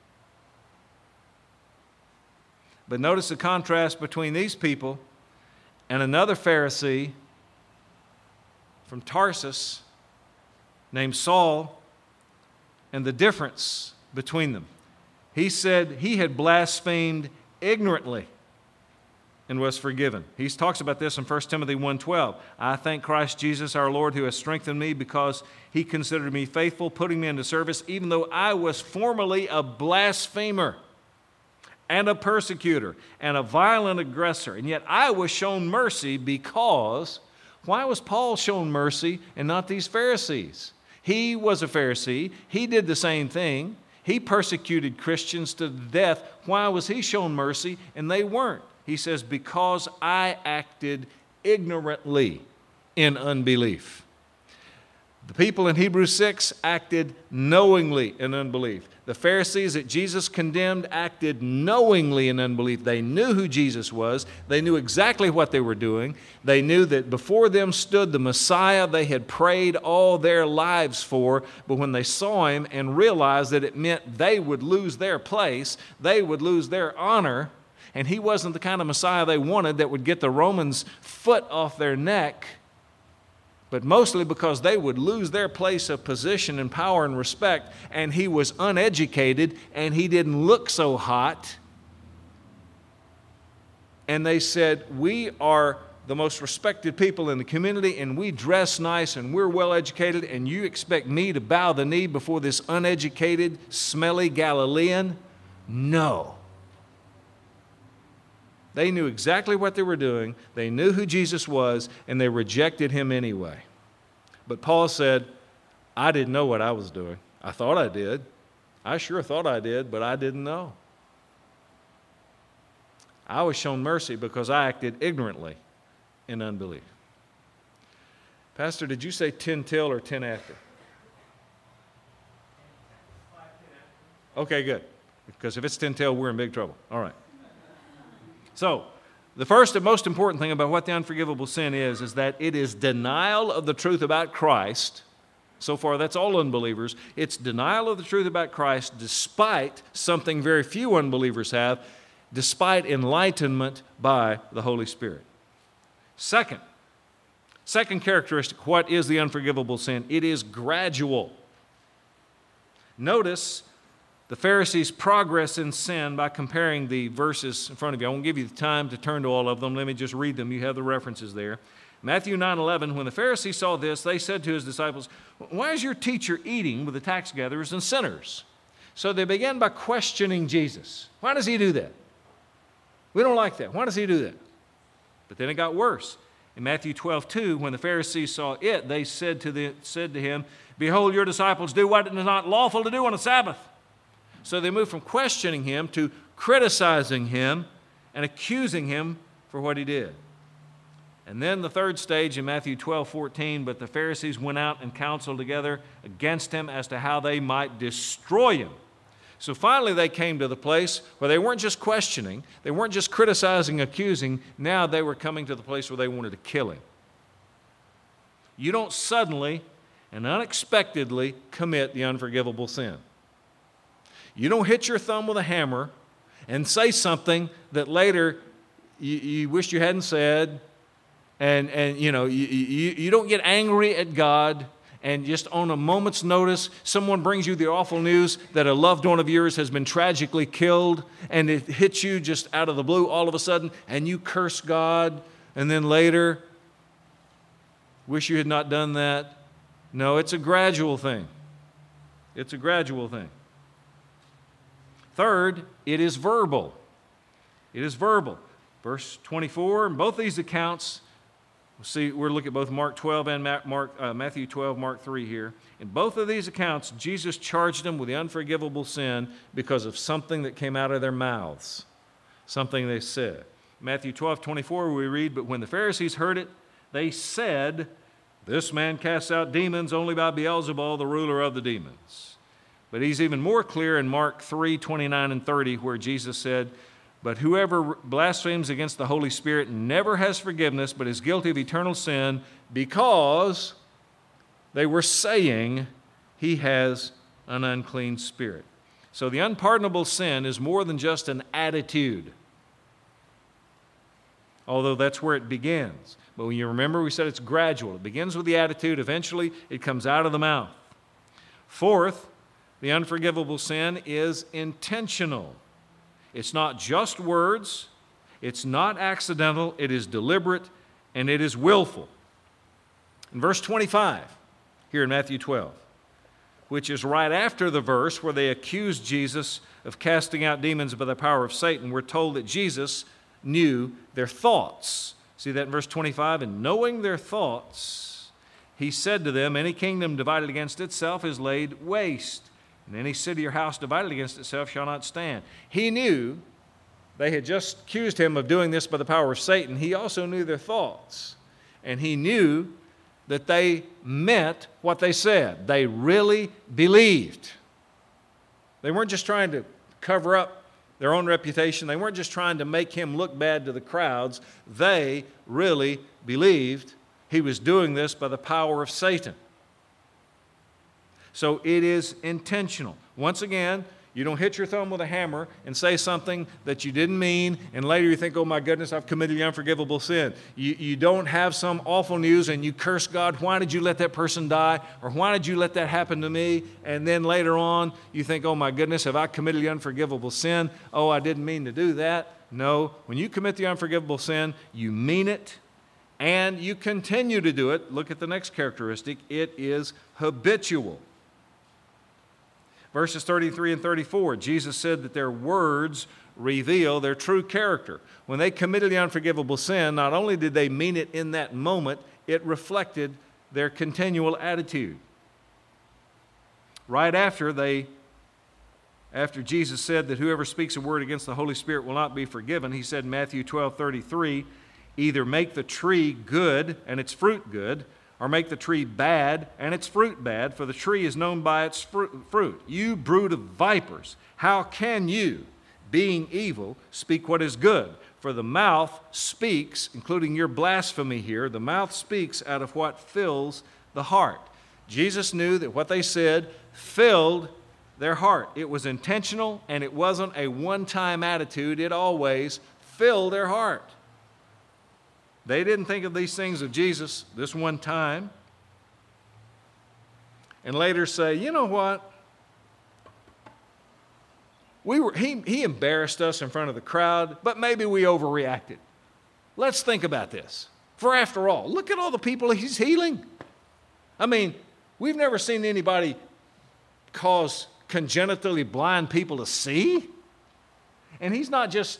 But notice the contrast between these people and another Pharisee from Tarsus named Saul, and the difference between them. He said he had blasphemed ignorantly and was forgiven. He talks about this in 1 Timothy 1:12. I thank Christ Jesus our Lord who has strengthened me because he considered me faithful, putting me into service, even though I was formerly a blasphemer and a persecutor and a violent aggressor. And yet I was shown mercy because, why was Paul shown mercy and not these Pharisees? He was a Pharisee. He did the same thing. He persecuted Christians to death. Why was he shown mercy and they weren't? He says, because I acted ignorantly in unbelief. The people in Hebrews 6 acted knowingly in unbelief. The Pharisees that Jesus condemned acted knowingly in unbelief. They knew who Jesus was. They knew exactly what they were doing. They knew that before them stood the Messiah they had prayed all their lives for. But when they saw him and realized that it meant they would lose their place, they would lose their honor, and he wasn't the kind of Messiah they wanted that would get the Romans' foot off their neck, but mostly because they would lose their place of position and power and respect, and he was uneducated and he didn't look so hot. And they said, we are the most respected people in the community and we dress nice and we're well educated, and you expect me to bow the knee before this uneducated, smelly Galilean? No. They knew exactly what they were doing. They knew who Jesus was, and they rejected him anyway. But Paul said, I didn't know what I was doing. I thought I did. I sure thought I did, but I didn't know. I was shown mercy because I acted ignorantly in unbelief. Pastor, did you say 10 till or 10 after? Okay, good. Because if it's 10 till, we're in big trouble. All right. So, the first and most important thing about what the unforgivable sin is that it is denial of the truth about Christ. So far, that's all unbelievers. It's denial of the truth about Christ despite something very few unbelievers have, despite enlightenment by the Holy Spirit. Second characteristic, what is the unforgivable sin? It is gradual. Notice the Pharisees' progress in sin by comparing the verses in front of you. I won't give you the time to turn to all of them. Let me just read them. You have the references there. Matthew 9:11, when the Pharisees saw this, they said to his disciples, why is your teacher eating with the tax gatherers and sinners? So they began by questioning Jesus. Why does he do that? We don't like that. Why does he do that? But then it got worse. In Matthew 12:2, when the Pharisees saw it, they said to him, behold, your disciples do what is not lawful to do on a Sabbath. So they moved from questioning him to criticizing him and accusing him for what he did. And then the third stage in Matthew 12:14, but the Pharisees went out and counseled together against him as to how they might destroy him. So finally they came to the place where they weren't just questioning, they weren't just criticizing, accusing, now they were coming to the place where they wanted to kill him. You don't suddenly and unexpectedly commit the unforgivable sin. You don't hit your thumb with a hammer and say something that later you wish you hadn't said, and you don't get angry at God, and just on a moment's notice, someone brings you the awful news that a loved one of yours has been tragically killed, and it hits you just out of the blue all of a sudden, and you curse God, and then later wish you had not done that. No, it's a gradual thing. It's a gradual thing. Third, it is verbal. It is verbal. Verse 24, in both these accounts, we're looking at both Mark 12 and Matthew 12, Mark 3 here. In both of these accounts, Jesus charged them with the unforgivable sin because of something that came out of their mouths, something they said. Matthew 12:24, we read, but when the Pharisees heard it, they said, this man casts out demons only by Beelzebul, the ruler of the demons. But he's even more clear in Mark 3:29 and 30, where Jesus said, but whoever blasphemes against the Holy Spirit never has forgiveness, but is guilty of eternal sin, because they were saying he has an unclean spirit. So the unpardonable sin is more than just an attitude, although that's where it begins. But when you remember, we said it's gradual. It begins with the attitude. Eventually, it comes out of the mouth. Fourth, the unforgivable sin is intentional. It's not just words, it's not accidental, it is deliberate, and it is willful. In verse 25, here in Matthew 12, which is right after the verse where they accused Jesus of casting out demons by the power of Satan, we're told that Jesus knew their thoughts. See that in verse 25? And knowing their thoughts, he said to them, any kingdom divided against itself is laid waste, and any city or house divided against itself shall not stand. He knew they had just accused him of doing this by the power of Satan. He also knew their thoughts. And he knew that they meant what they said. They really believed. They weren't just trying to cover up their own reputation. They weren't just trying to make him look bad to the crowds. They really believed he was doing this by the power of Satan. So it is intentional. Once again, you don't hit your thumb with a hammer and say something that you didn't mean, and later you think, oh my goodness, I've committed the unforgivable sin. You don't have some awful news and you curse God, why did you let that person die? Or why did you let that happen to me? And then later on, you think, oh my goodness, have I committed the unforgivable sin? Oh, I didn't mean to do that. No, when you commit the unforgivable sin, you mean it and you continue to do it. Look at the next characteristic. It is habitual. Verses 33 and 34, Jesus said that their words reveal their true character. When they committed the unforgivable sin, not only did they mean it in that moment, it reflected their continual attitude. Right after Jesus said that whoever speaks a word against the Holy Spirit will not be forgiven, he said in Matthew 12:33, either make the tree good and its fruit good, or make the tree bad and its fruit bad, for the tree is known by its fruit. You brood of vipers, how can you, being evil, speak what is good? For the mouth speaks, including your blasphemy here, the mouth speaks out of what fills the heart. Jesus knew that what they said filled their heart. It was intentional and it wasn't a one-time attitude. It always filled their heart. They didn't think of these things of Jesus this one time and later say, you know what? He embarrassed us in front of the crowd, but maybe we overreacted. Let's think about this. For after all, look at all the people he's healing. I mean, we've never seen anybody cause congenitally blind people to see. And he's not just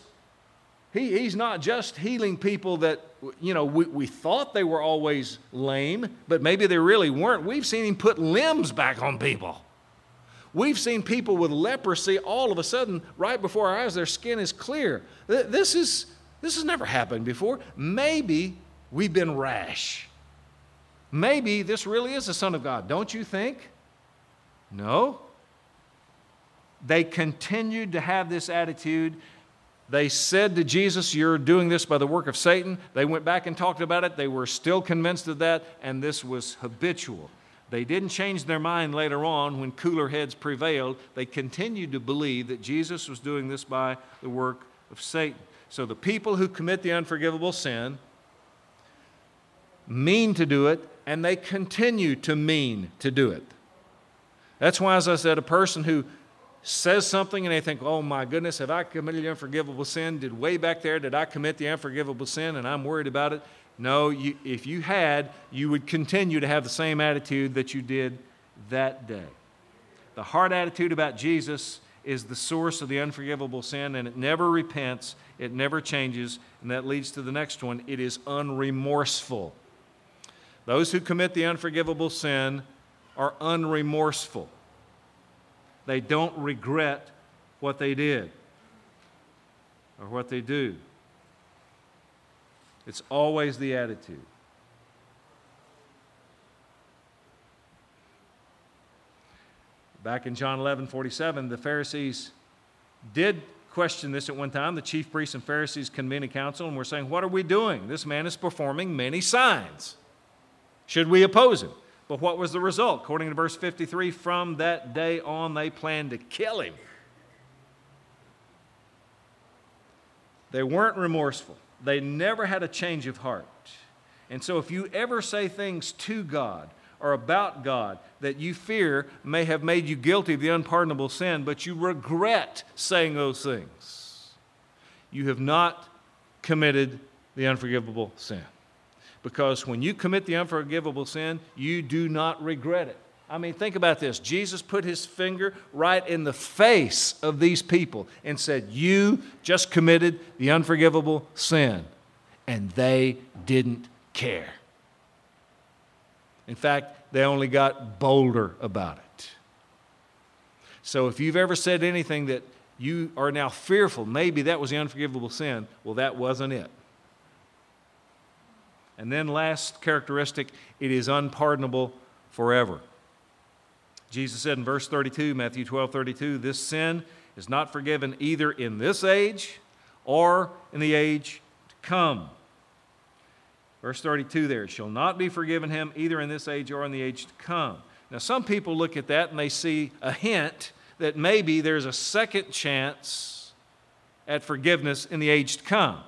healing people that, we thought they were always lame, but maybe they really weren't. We've seen him put limbs back on people. We've seen people with leprosy all of a sudden, right before our eyes, their skin is clear. This has never happened before. Maybe we've been rash. Maybe this really is the Son of God, don't you think? No. They continued to have this attitude. They said to Jesus, you're doing this by the work of Satan. They went back and talked about it. They were still convinced of that, and this was habitual. They didn't change their mind later on when cooler heads prevailed. They continued to believe that Jesus was doing this by the work of Satan. So the people who commit the unforgivable sin mean to do it, and they continue to mean to do it. That's why, as I said, a person who says something and they think, oh my goodness, have I committed the unforgivable sin? Did I commit the unforgivable sin and I'm worried about it? No, if you had, you would continue to have the same attitude that you did that day. The heart attitude about Jesus is the source of the unforgivable sin, and it never repents, it never changes, and that leads to the next one. It is unremorseful. Those who commit the unforgivable sin are unremorseful. They don't regret what they did or what they do. It's always the attitude. Back in John 11:47, the Pharisees did question this at one time. The chief priests and Pharisees convened a council and were saying, what are we doing? This man is performing many signs. Should we oppose him? But what was the result? According to verse 53, from that day on, they planned to kill him. They weren't remorseful. They never had a change of heart. And so if you ever say things to God or about God that you fear may have made you guilty of the unpardonable sin, but you regret saying those things, you have not committed the unforgivable sin. Because when you commit the unforgivable sin, you do not regret it. I mean, think about this. Jesus put his finger right in the face of these people and said, you just committed the unforgivable sin. And they didn't care. In fact, they only got bolder about it. So if you've ever said anything that you are now fearful, maybe that was the unforgivable sin, well, that wasn't it. And then last characteristic, it is unpardonable forever. Jesus said in verse 32, Matthew 12:32, this sin is not forgiven either in this age or in the age to come. Verse 32 there, it shall not be forgiven him either in this age or in the age to come. Now some people look at that and they see a hint that maybe there's a second chance at forgiveness in the age to come.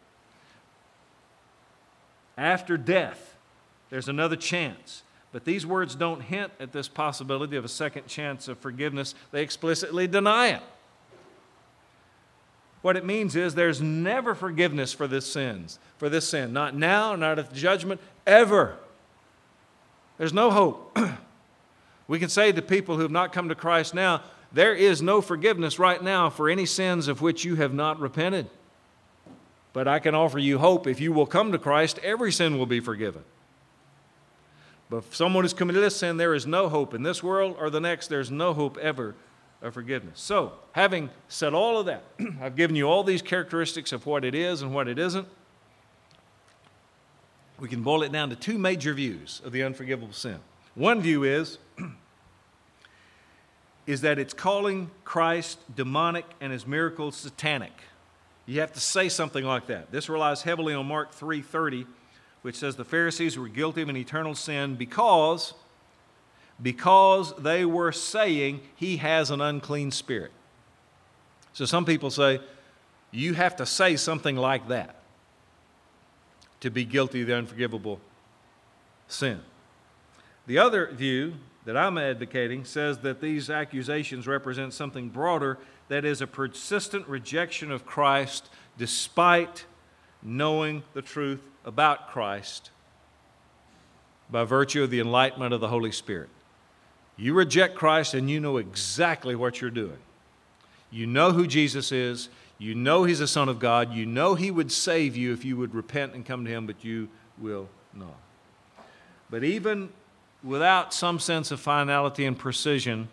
After death, there's another chance. But these words don't hint at this possibility of a second chance of forgiveness. They explicitly deny it. What it means is there's never forgiveness for this sin. Not now, not at the judgment, ever. There's no hope. We can say to people who have not come to Christ now, there is no forgiveness right now for any sins of which you have not repented. But I can offer you hope. If you will come to Christ, every sin will be forgiven. But if someone has committed a sin, there is no hope in this world or the next. There's no hope ever of forgiveness. So, having said all of that, I've given you all these characteristics of what it is and what it isn't. We can boil it down to two major views of the unforgivable sin. One view is that it's calling Christ demonic and his miracles satanic. You have to say something like that. This relies heavily on Mark 3:30, which says the Pharisees were guilty of an eternal sin because they were saying he has an unclean spirit. So some people say you have to say something like that to be guilty of the unforgivable sin. The other view that I'm advocating says that these accusations represent something broader, that is a persistent rejection of Christ despite knowing the truth about Christ by virtue of the enlightenment of the Holy Spirit. You reject Christ and you know exactly what you're doing. You know who Jesus is. You know he's the Son of God. You know he would save you if you would repent and come to him, but you will not. But even without some sense of finality and precision,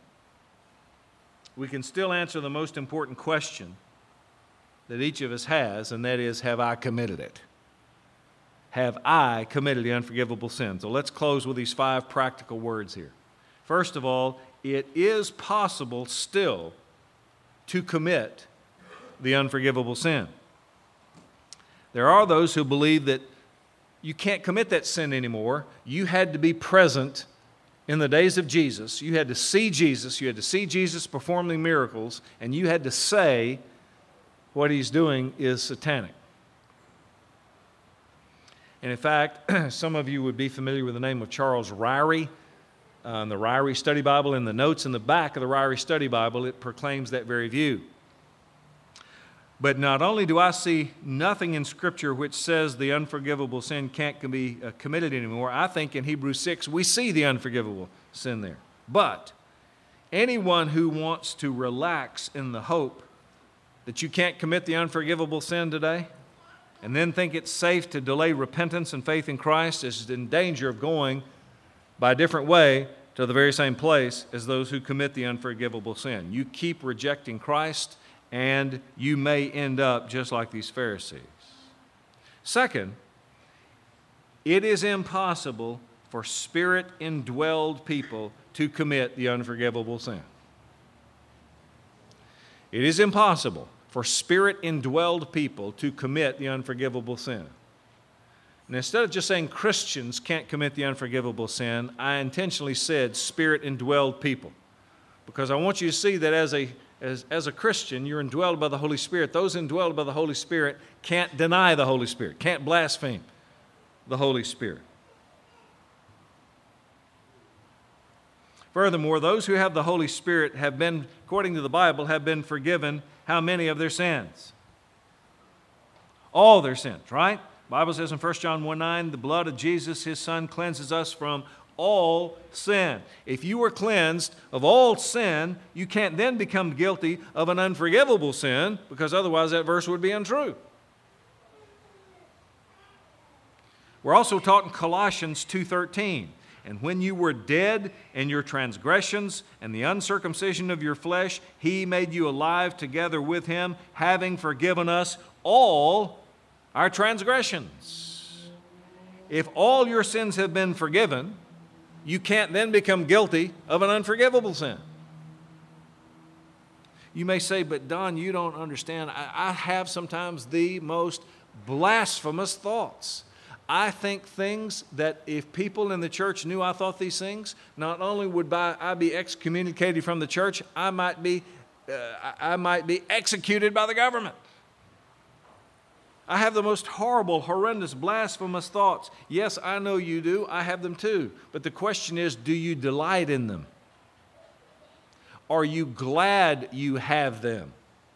we can still answer the most important question that each of us has, and that is, have I committed it? Have I committed the unforgivable sin? So let's close with these 5 practical words here. First of all, it is possible still to commit the unforgivable sin. There are those who believe that you can't commit that sin anymore. You had to be present in the days of Jesus. You had to see Jesus. You had to see Jesus performing miracles, and you had to say what he's doing is satanic. And in fact, some of you would be familiar with the name of Charles Ryrie. In the Ryrie Study Bible, in the notes in the back of the Ryrie Study Bible, it proclaims that very view. But not only do I see nothing in Scripture which says the unforgivable sin can't be committed anymore, I think in Hebrews 6 we see the unforgivable sin there. But anyone who wants to relax in the hope that you can't commit the unforgivable sin today and then think it's safe to delay repentance and faith in Christ is in danger of going by a different way to the very same place as those who commit the unforgivable sin. You keep rejecting Christ, and you may end up just like these Pharisees. Second, it is impossible for Spirit-indwelled people to commit the unforgivable sin. It is impossible for Spirit-indwelled people to commit the unforgivable sin. And instead of just saying Christians can't commit the unforgivable sin, I intentionally said Spirit-indwelled people, because I want you to see that as a Christian, you're indwelled by the Holy Spirit. Those indwelled by the Holy Spirit can't deny the Holy Spirit, can't blaspheme the Holy Spirit. Furthermore, those who have the Holy Spirit have been, according to the Bible, have been forgiven how many of their sins? All their sins, right? The Bible says in 1 John 1:9, the blood of Jesus, his Son, cleanses us from all sin. If you were cleansed of all sin, you can't then become guilty of an unforgivable sin, because otherwise that verse would be untrue. We're also taught in Colossians 2:13, and when you were dead in your transgressions and the uncircumcision of your flesh, he made you alive together with him, having forgiven us all our transgressions. If all your sins have been forgiven, you can't then become guilty of an unforgivable sin. You may say, but Don, you don't understand. I have sometimes the most blasphemous thoughts. I think things that if people in the church knew I thought these things, not only would I be excommunicated from the church, I might be executed by the government. I have the most horrible, horrendous, blasphemous thoughts. Yes, I know you do. I have them too. But the question is, do you delight in them? Are you glad you have them?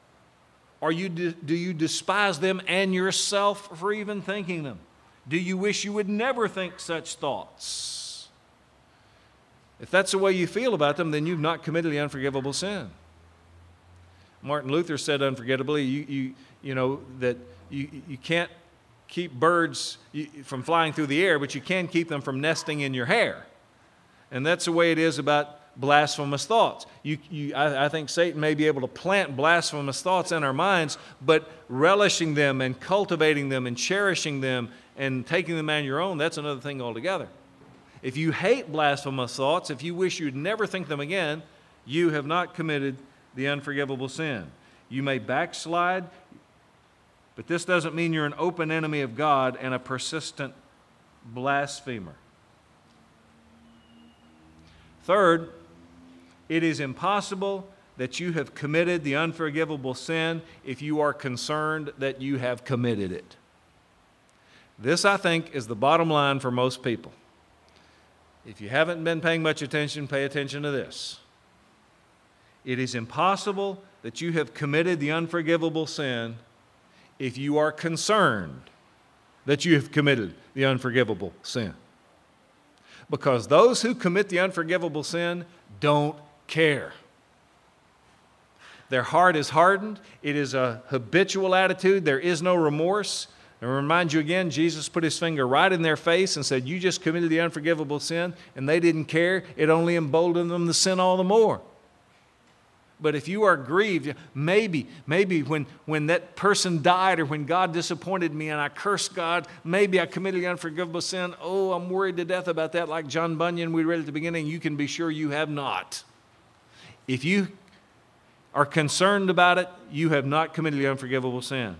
Do you despise them and yourself for even thinking them? Do you wish you would never think such thoughts? If that's the way you feel about them, then you've not committed the unforgivable sin. Martin Luther said unforgettably, you know that you can't keep birds from flying through the air, but you can keep them from nesting in your hair. And that's the way it is about blasphemous thoughts. I think Satan may be able to plant blasphemous thoughts in our minds, but relishing them and cultivating them and cherishing them and taking them on your own, that's another thing altogether. If you hate blasphemous thoughts, if you wish you'd never think them again, you have not committed the unforgivable sin. You may backslide, but this doesn't mean you're an open enemy of God and a persistent blasphemer. Third, it is impossible that you have committed the unforgivable sin if you are concerned that you have committed it. This, I think, is the bottom line for most people. If you haven't been paying much attention, pay attention to this. It is impossible that you have committed the unforgivable sin if you are concerned that you have committed the unforgivable sin. Because those who commit the unforgivable sin don't care. Their heart is hardened. It is a habitual attitude. There is no remorse. And I remind you again, Jesus put his finger right in their face and said, you just committed the unforgivable sin, and they didn't care. It only emboldened them to sin all the more. But if you are grieved, maybe when that person died or when God disappointed me and I cursed God, maybe I committed the unforgivable sin. Oh, I'm worried to death about that. Like John Bunyan we read at the beginning, you can be sure you have not. If you are concerned about it, you have not committed the unforgivable sin.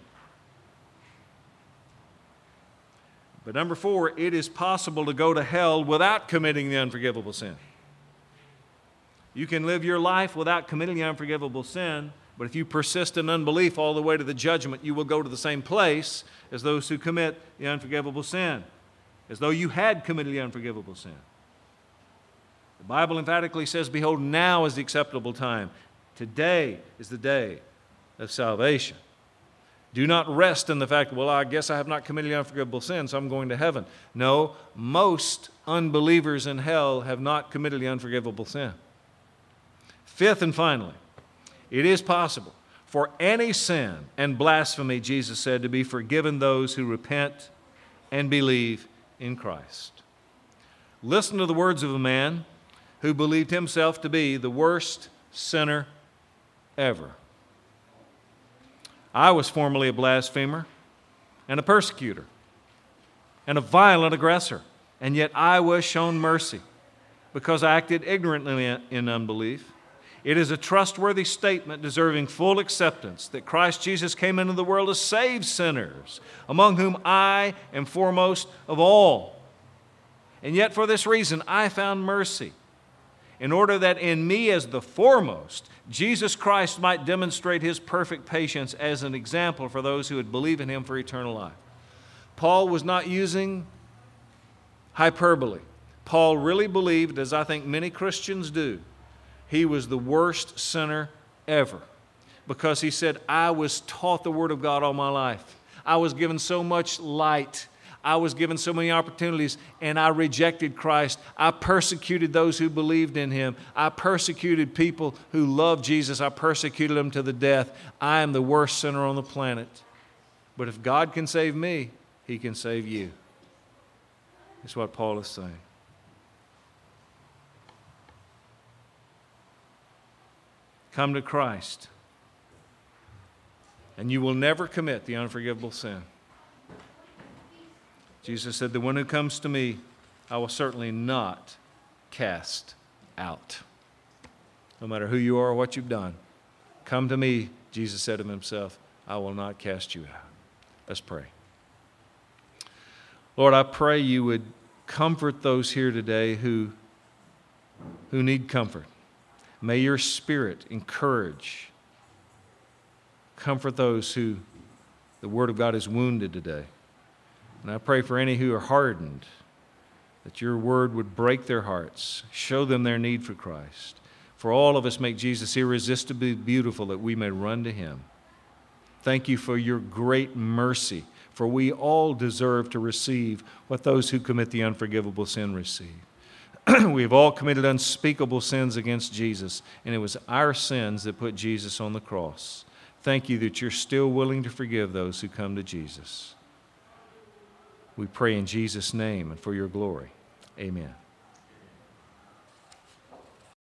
But number 4, it is possible to go to hell without committing the unforgivable sin. You can live your life without committing the unforgivable sin, but if you persist in unbelief all the way to the judgment, you will go to the same place as those who commit the unforgivable sin, as though you had committed the unforgivable sin. The Bible emphatically says, behold, now is the acceptable time. Today is the day of salvation. Do not rest in the fact, well, I guess I have not committed the unforgivable sin, so I'm going to heaven. No, most unbelievers in hell have not committed the unforgivable sin. Fifth and finally, it is possible for any sin and blasphemy, Jesus said, to be forgiven those who repent and believe in Christ. Listen to the words of a man who believed himself to be the worst sinner ever. I was formerly a blasphemer and a persecutor and a violent aggressor, and yet I was shown mercy because I acted ignorantly in unbelief. It is a trustworthy statement deserving full acceptance that Christ Jesus came into the world to save sinners, among whom I am foremost of all. And yet for this reason I found mercy, in order that in me as the foremost, Jesus Christ might demonstrate his perfect patience as an example for those who would believe in him for eternal life. Paul was not using hyperbole. Paul really believed, as I think many Christians do, he was the worst sinner ever, because he said, I was taught the Word of God all my life. I was given so much light. I was given so many opportunities, and I rejected Christ. I persecuted those who believed in him. I persecuted people who loved Jesus. I persecuted them to the death. I am the worst sinner on the planet. But if God can save me, he can save you. That's what Paul is saying. Come to Christ, and you will never commit the unforgivable sin. Jesus said, the one who comes to me, I will certainly not cast out. No matter who you are or what you've done, come to me, Jesus said of himself, I will not cast you out. Let's pray. Lord, I pray you would comfort those here today who need comfort. May your Spirit encourage, comfort those who the Word of God is wounded today. And I pray for any who are hardened, that your Word would break their hearts, show them their need for Christ. For all of us, make Jesus irresistibly beautiful that we may run to him. Thank you for your great mercy, for we all deserve to receive what those who commit the unforgivable sin receive. We have all committed unspeakable sins against Jesus, and it was our sins that put Jesus on the cross. Thank you that you're still willing to forgive those who come to Jesus. We pray in Jesus' name and for your glory. Amen.